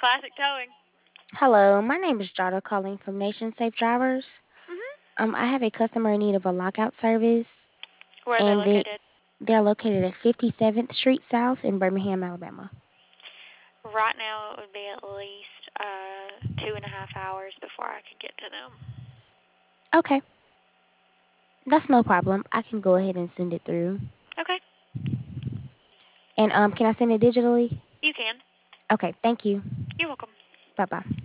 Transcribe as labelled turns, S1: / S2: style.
S1: Classic Towing.
S2: Hello, my name is Jada calling from Nation Safe Drivers.
S1: Mhm.
S2: I have a customer in need of a lockout service,
S1: Where are they
S2: and
S1: located?
S2: they're located at 57th Street South in Birmingham, Alabama.
S1: Right now, it would be at least 2.5 hours before I could get to them.
S2: Okay, that's no problem. I can go ahead and send it through.
S1: Okay,
S2: And can I send it digitally?
S1: you can.
S2: Okay, thank you.
S1: You're welcome.
S2: Bye bye.